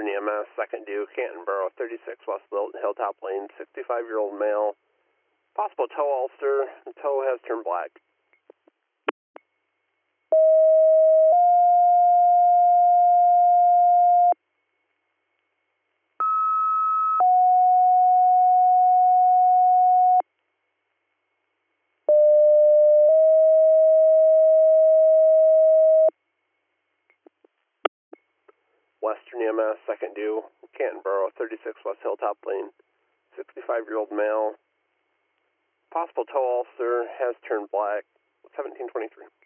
Western EMS, second due, Cantonboro, 36 West Hilltop Lane, 65-year-old male. Possible tow ulster. The tow has turned black. Western EMS, second due, Cantonboro, 36 West Hilltop Lane, 65-year-old male. Possible tow ulster has turned black, 1723.